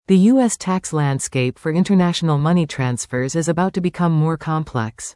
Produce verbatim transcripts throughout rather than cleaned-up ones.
The U S tax landscape for international money transfers is about to become more complex.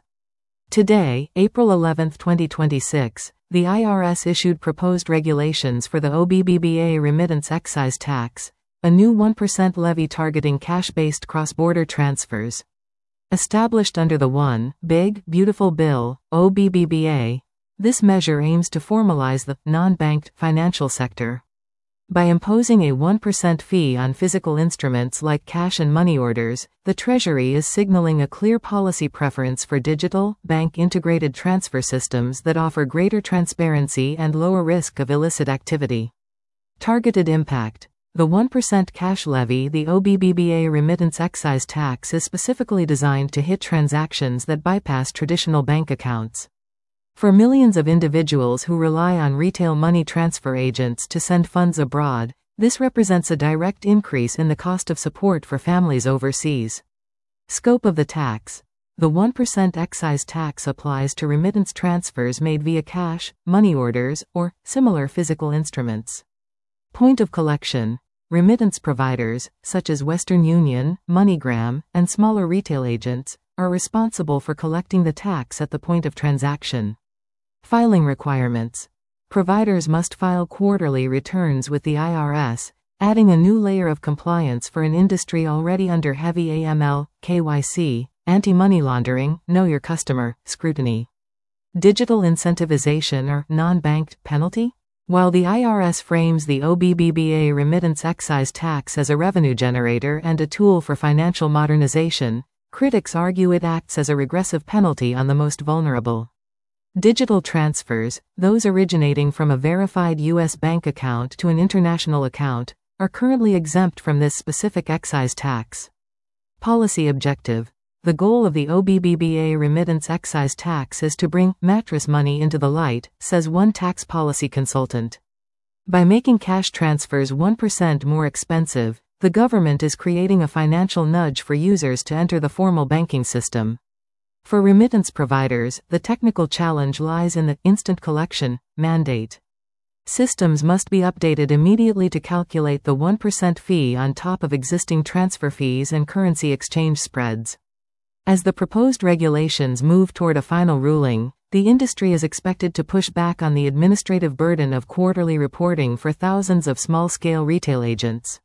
Today, April eleventh twenty twenty-six, the I R S issued proposed regulations for the O B B B A remittance excise tax, a new one percent levy targeting cash-based cross-border transfers. Established under the One Big Beautiful Bill, O B B B A, this measure aims to formalize the non-banked financial sector. By imposing a one percent fee on physical instruments like cash and money orders, the Treasury is signaling a clear policy preference for digital, bank-integrated transfer systems that offer greater transparency and lower risk of illicit activity. Targeted impact. The one percent cash levy, the O B B B A remittance excise tax, is specifically designed to hit transactions that bypass traditional bank accounts. For millions of individuals who rely on retail money transfer agents to send funds abroad, this represents a direct increase in the cost of support for families overseas. Scope of the tax. The one percent excise tax applies to remittance transfers made via cash, money orders, or similar physical instruments. Point of collection. Remittance providers, such as Western Union, MoneyGram, and smaller retail agents, are responsible for collecting the tax at the point of transaction. Filing requirements. Providers must file quarterly returns with the I R S, adding a new layer of compliance for an industry already under heavy A M L, K Y C, anti-money laundering, know your customer, scrutiny. Digital incentivization or non-banked penalty? While the I R S frames the O B B B A remittance excise tax as a revenue generator and a tool for financial modernization, critics argue it acts as a regressive penalty on the most vulnerable. Digital transfers, those originating from a verified U S bank account to an international account, are currently exempt from this specific excise tax. Policy objective. The goal of the O B B B A remittance excise tax is to bring mattress money into the light, says one tax policy consultant. By making cash transfers one percent more expensive, the government is creating a financial nudge for users to enter the formal banking system. For remittance providers, the technical challenge lies in the instant collection mandate. Systems must be updated immediately to calculate the one percent fee on top of existing transfer fees and currency exchange spreads. As the proposed regulations move toward a final ruling, the industry is expected to push back on the administrative burden of quarterly reporting for thousands of small-scale retail agents.